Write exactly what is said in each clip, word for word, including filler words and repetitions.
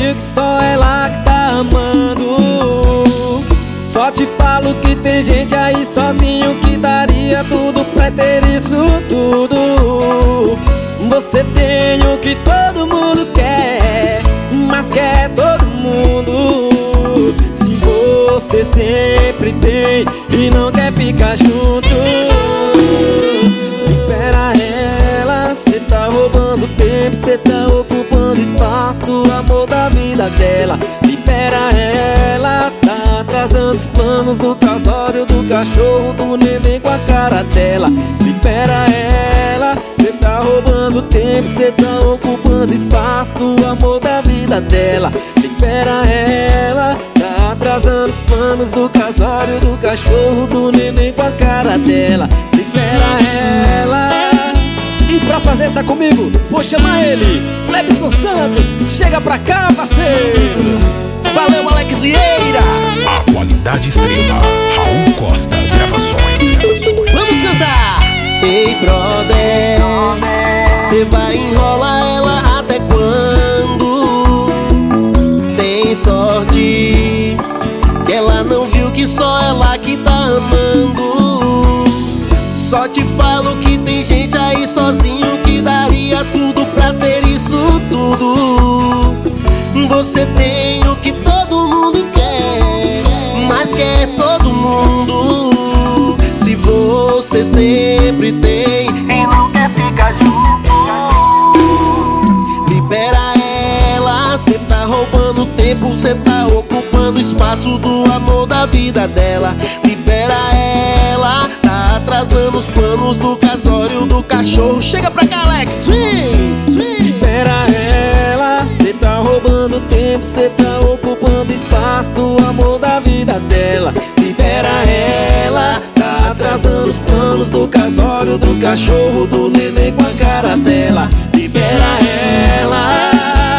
viu que só ela que tá amando. Só te falo que tem gente aí sozinho que daria tudo pra ter isso tudo. Você tem o que todo mundo quer, mas quer todo mundo. Se você sempre tem e não quer ficar junto, libera ela. Cê tá roubando tempo, cê tá ocupando espaço do amor da vida dela. Libera ela, tá atrasando os planos do casório, do cachorro, do neném com a cara dela. Libera ela, cê tá roubando tempo, cê tá ocupando espaço do amor da vida dela. Libera ela, tá atrasando os planos do casório, do cachorro, do neném com a cara dela. Libera ela. E pra fazer essa comigo, vou chamar ele, Clebson Santos. Chega pra cá, parceiro. Valeu, Alex Vieira. A qualidade extrema, Raul Costa Gravações. Vamos cantar! Ei, brother, cê vai enrolar ela até quando? Tem sorte que ela não viu que só ela que tá amando. Só te falo que tem gente aí sozinho que daria tudo pra ter isso tudo. Você tem o que todo mundo quer, mas quer todo mundo. Se você sempre tem e não quer ficar junto, libera ela. Cê tá roubando tempo, cê tá ocupando espaço do amor da vida dela. Libera ela, tá atrasando os planos do casório, do cachorro. Chega pra cá, Alex, vem, vem. Libera ela, cê tá roubando tempo, cê tá ocupando espaço do amor da vida dela. Libera ela, tá atrasando os planos do casório, do cachorro, do neném com a cara dela. Libera ela.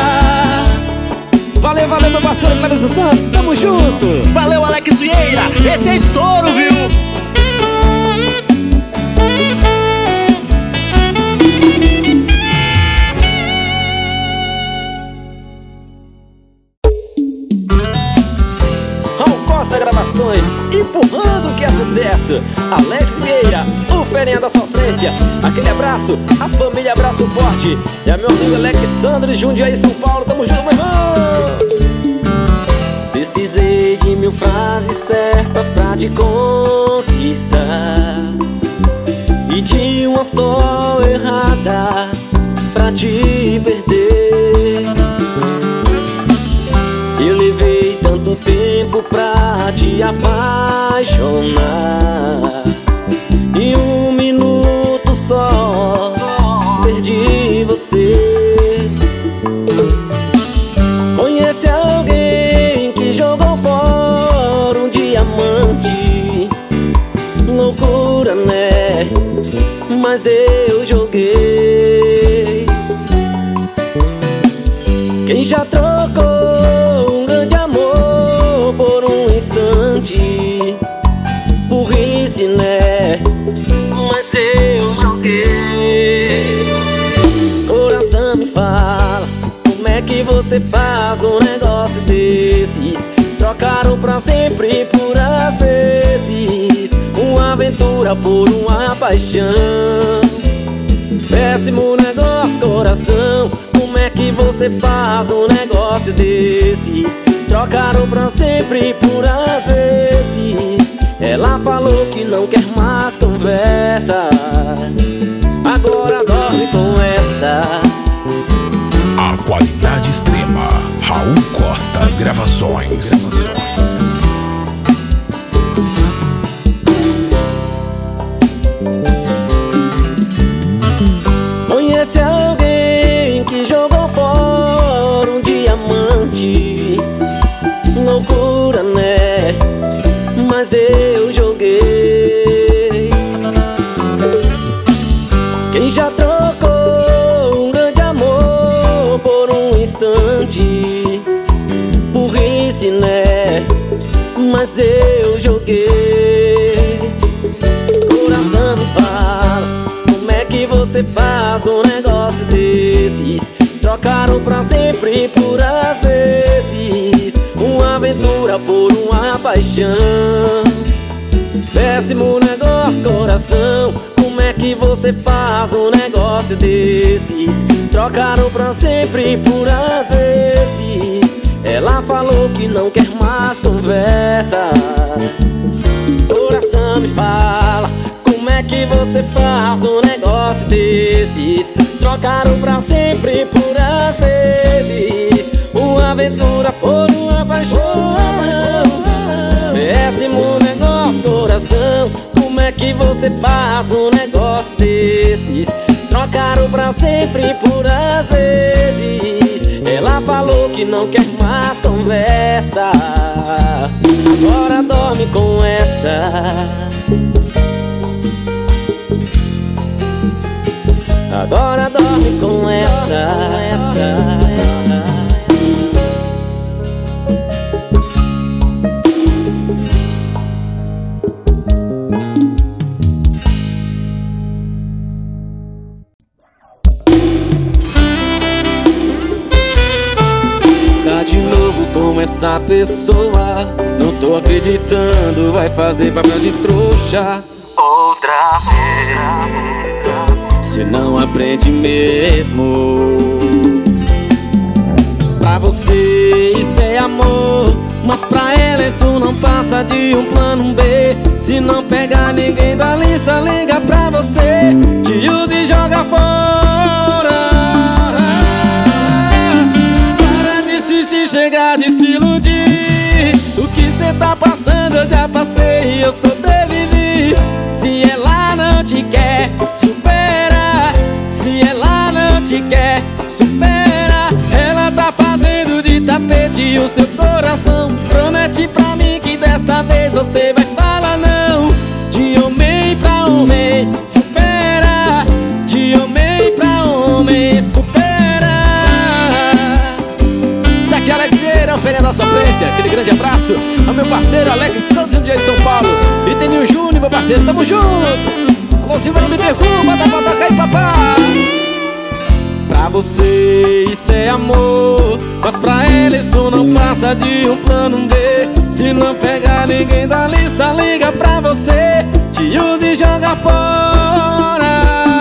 Valeu, valeu, meu parceiro Clebson Santos, tamo junto. Valeu, Alex Vieira, esse é estouro, viu? Gravações, empurrando que é sucesso. Alex Vieira, o ferinha da sofrência. Aquele abraço, a família Abraço Forte. E a meu amigo Alexandre Jundiaí, São Paulo. Tamo junto, meu irmão. Precisei de mil frases certas pra te conquistar e de uma só errada pra te perder. Eu levei tanto tempo pra te apaixonar e um minuto só perdi você. Conhece alguém que jogou fora um diamante? Loucura, né? Mas eu joguei. Quem já trocou um grande amor por um instante? Burrice, né? Mas eu joguei. Coração me fala, como é que você faz um negócio desses? Trocaram pra sempre por às vezes uma aventura por uma paixão. Péssimo negócio, coração. Como é que você faz um negócio desses? Trocaram pra sempre por às vezes. Ela falou que não quer mais conversa, agora dorme com essa. A qualidade extrema, Raul Costa Gravações. Conhece alguém que jogou fora um diamante? Loucura, né? Mas eu joguei. Quem já trocou um grande amor por um instante? Burrice, né? Mas eu joguei. Coração me fala, como é que você faz um negócio desses? trocaram pra sempre por às vezes uma aventura por uma paixão. Péssimo negócio, coração, como é que você faz um negócio desses? Trocaram pra sempre por às vezes. Ela falou que não quer mais conversa. Coração, me fala, como é que você faz um negócio desses? Trocaram pra sempre por às vezes uma aventura por uma paixão. Péssimo negócio, coração, como é que você faz um negócio desses? Trocaram pra sempre por às vezes. Ela falou que não quer mais conversa. Agora dorme com essa. Agora dorme com essa. Tá de novo com essa pessoa, não tô acreditando, vai fazer papel de trouxa outra vez. Você não aprende mesmo. Pra você isso é amor, mas pra ela isso não passa de um plano B. Se não pegar ninguém da lista, liga pra você, te usa e joga fora. Para de insistir, chegar de se iludir. O que cê tá passando eu já passei e eu sobrevivi. Se ela não te quer, supera. Se ela não te quer, supera. Ela tá fazendo de tapete o seu coração. Promete pra mim que desta vez você vai falar não. De homem pra homem, supera. De homem pra homem, supera. Isso aqui é Alex Vieira, oferecendo a sofrência. Aquele grande abraço ao meu parceiro Alex Santos, um dia de São Paulo. E tem Nil Júnior, meu parceiro, tamo junto. Alô, Silva, não me derruba, dá pra tocar aí, papai. Pra você isso é amor, mas pra ela isso não passa de um plano B. Se não pegar ninguém da lista, liga pra você, te usa e joga fora.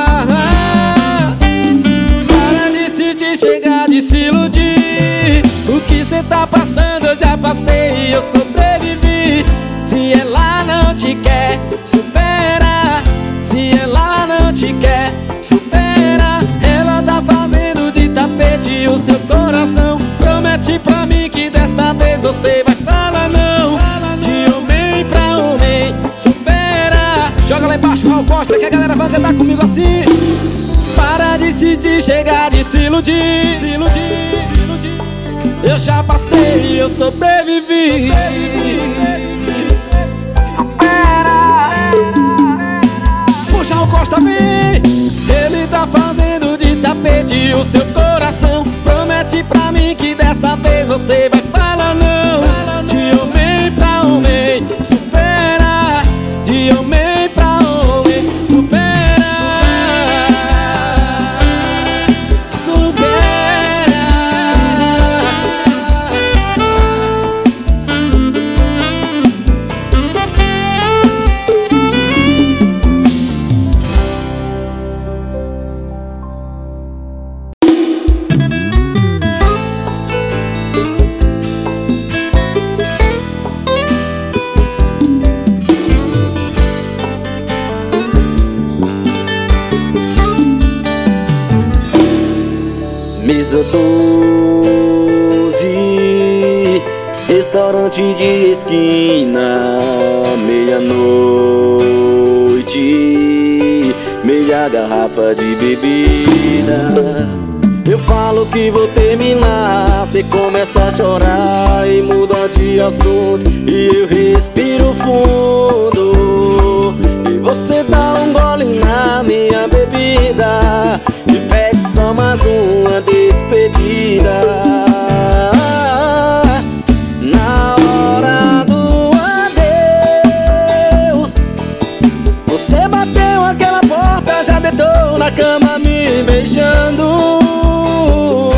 Para de insistir, chegar de se iludir. O que cê tá passando eu já passei e eu sobrevivi. Se ela não te quer, supera. Se ela não te quer, supera. Ela tá fazendo de tapete o seu coração. Promete pra mim que desta vez você vai falar não. De homem pra homem, supera. Joga lá embaixo, Raul Costa, que a galera vai cantar comigo assim. Para de insistir, chegar de se iludir. Eu já passei e eu sobrevivi. Puxa o Costa, vem. Ele tá fazendo de tapete o seu coração. Promete pra mim que desta vez você vai falar não. De homem pra homem, supera. De homem pra homem, supera. Mesa doze, restaurante de esquina. Meia-noite, meia garrafa de bebida. Eu falo que vou terminar, cê começa a chorar e muda de assunto. E eu respiro fundo e você dá um gole na minha bebida e pede só mais uma despedida. Na hora do adeus, você bateu aquela porta, já deitou na cama me beijando.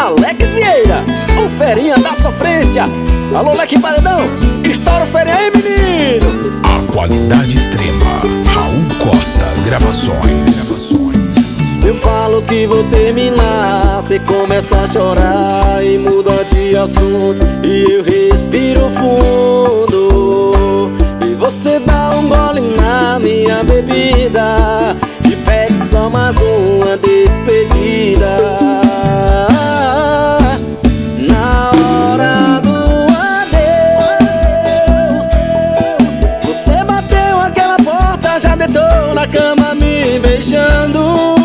Alex Vieira, o ferinha da sofrência. Alô, Leque Paredão, estoura o ferinha aí, menino. A qualidade extrema, Raul Costa Gravações. Eu falo que vou terminar, cê começa a chorar e muda de assunto. E eu respiro fundo e você dá um gole na minha bebida e pede só mais uma despedida. Na hora do adeus, você bateu aquela porta, já deitou na cama me beijando.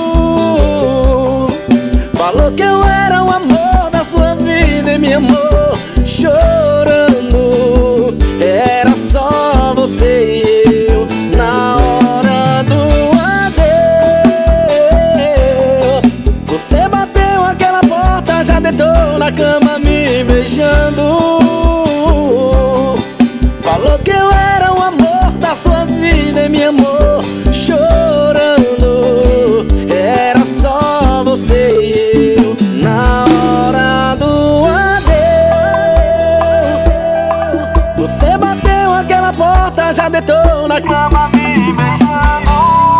Falou que eu era o amor da sua vida e me amou chorando. Era só você e eu na hora do adeus. Você bateu aquela porta, já deitou na cama me beijando. Falou que eu era o amor da sua vida e me amou chorando. Era só você e eu na hora do adeus. Você bateu aquela porta, já deitou na cama me beijando.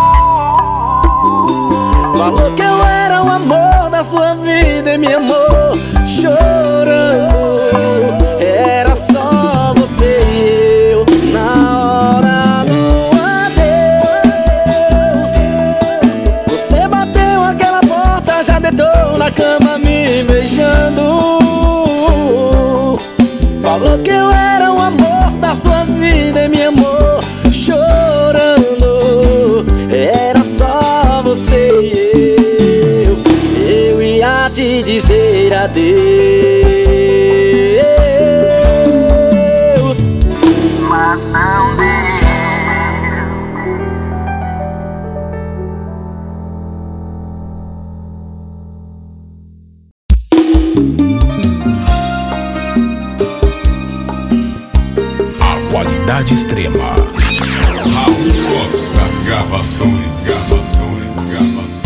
Falou que eu era o amor da sua vida e me amou chorando. Era só você e eu na hora do adeus. Você bateu aquela porta, já deitou na cama me beijando. Falou que eu era o amor da sua vida e me amou chorando. Era só você e eu. Eu ia te dizer adeus, mas não deu. Qualidade extrema, Raul Costa Gravações. Gravações, gravações.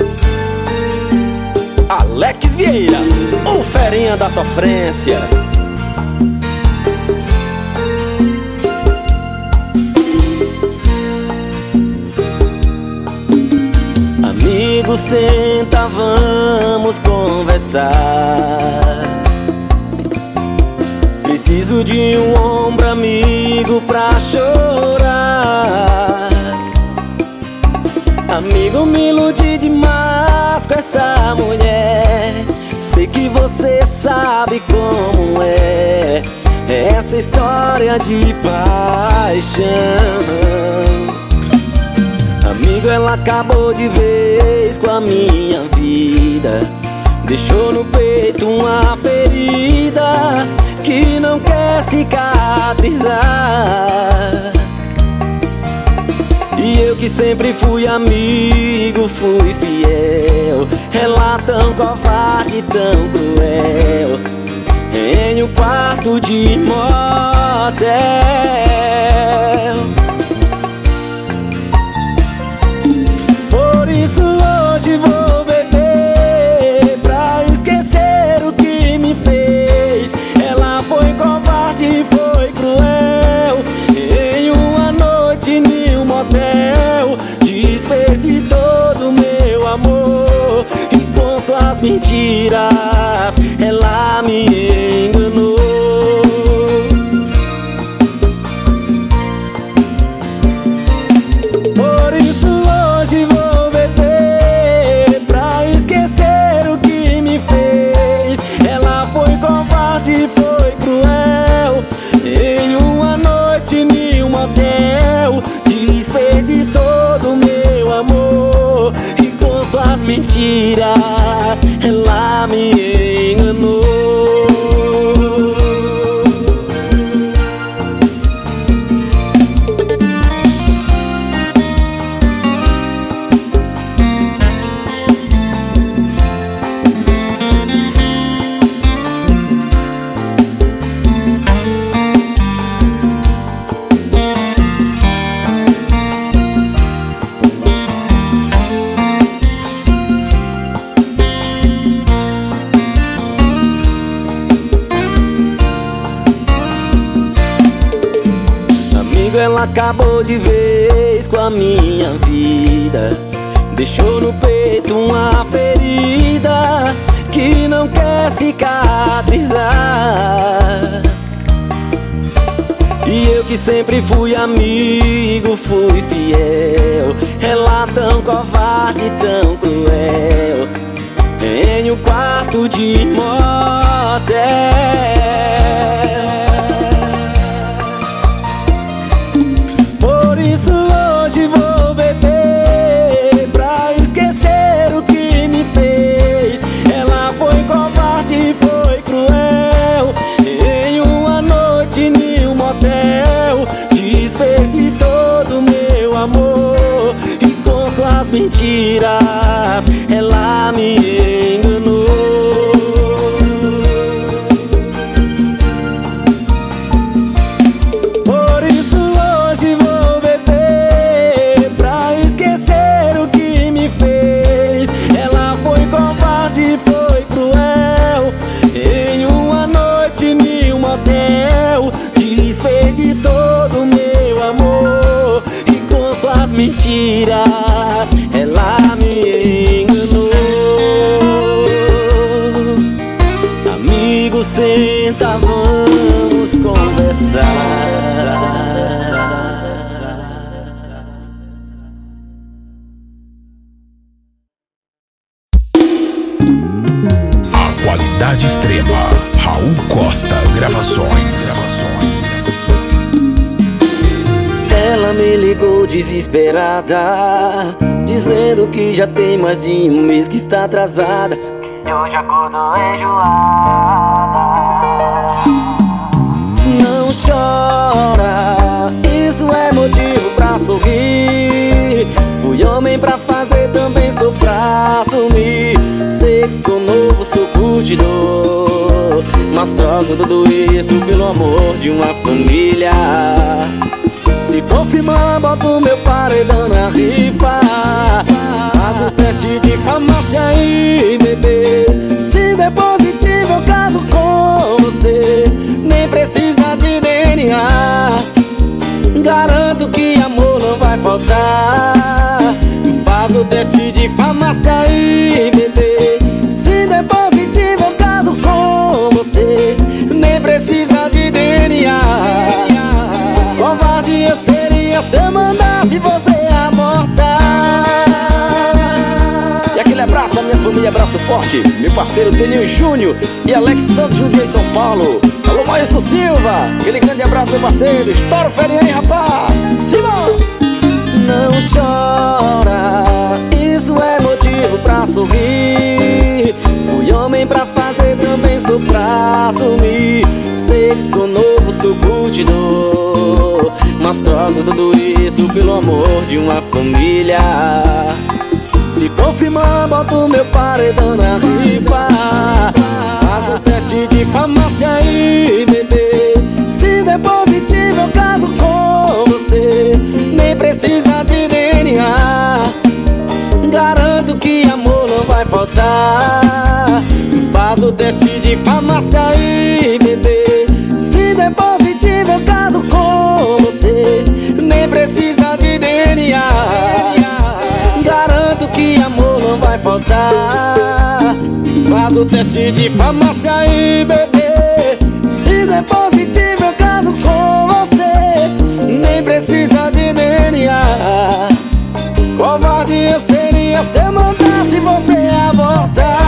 Alex Vieira, o ferinha da sofrência. Amigo, senta, vamos conversar. Preciso de um ombro amigo pra chorar. Amigo, me iludi demais com essa mulher. Sei que você sabe como é essa história de paixão. Amigo, ela acabou de vez com a minha vida. Deixou no peito uma ferida que não quer cicatrizar. E eu que sempre fui amigo, fui fiel. Ela tão covarde, tão cruel, em um quarto de motel. Por isso hoje vou beber pra esquecer o que me fez. Ela foi covarde, foi cruel, em uma noite em um motel. Desfez de todo meu amor e com suas mentiras ela me enganou. Por isso hoje vou beber pra esquecer o que me fez. Ela foi covarde, foi cruel, em uma noite em um motel. Desfez de todo meu amor e com suas mentiras ela me enganou. acabou de vez com a minha vida. Deixou no peito uma ferida que não quer cicatrizar. E eu que sempre fui amigo, fui fiel, ela tão covarde, tão cruel, em um quarto de motel. Por isso hoje vou beber pra esquecer o que me fez. Ela foi covarde, foi cruel, em uma noite em um motel, desfez de todo meu amor, e com suas mentiras ela me enganou. Por isso hoje vou beber pra esquecer o que me fez. Ela foi covarde, foi cruel, em uma noite em um motel, desfez de todo meu amor, e com suas mentiras ela me enganou. Amigo, senta, vamos conversar. A qualidade extrema. Raul Costa Gravações. Ela me ligou desesperada, dizendo que já tem mais de um mês que está atrasada, que hoje acordou enjoada. Não chora, isso é motivo pra sorrir. Fui homem pra fazer, também sou pra assumir. Sei que sou novo, sou curtidor, mas troco tudo isso pelo amor de uma família. Se confirmar, boto meu paredão na rifa. Faz o teste de farmácia aí, bebê. Se der positivo, eu caso com você. Nem precisa de D N A, garanto que amor não vai faltar. Faz o teste de farmácia aí, bebê. Se der positivo, eu caso com você. Nem precisa de D N A. Covarde eu seria se eu mandasse você abortar. E aquele abraço à minha família, abraço forte, meu parceiro Toninho Júnior e Alex Santos Jundiaí, São Paulo. Alô, Maílson Silva, aquele grande abraço, meu parceiro. Estoura o ferinha aí, rapaz. Simão! Não chora, isso é motivo pra sorrir. Fui homem pra fazer, também sou pra assumir. Sei que sou novo, sou curtidor, mas troco tudo isso pelo amor de uma família. Se confirmar, boto meu paredão na rifa. Faz o teste de farmácia aí, bebê. Se der positivo, eu caso com você. Nem precisa de D N A, garanto que amor não vai faltar. Faz o teste de farmácia aí, bebê. Se der positivo, eu caso com você. Nem precisa de D N A, garanto que amor não vai faltar. Faz o teste de farmácia aí, bebê. Se der positivo, eu caso com você. Nem precisa de D N A. Covarde eu seria se eu mandasse você abortar.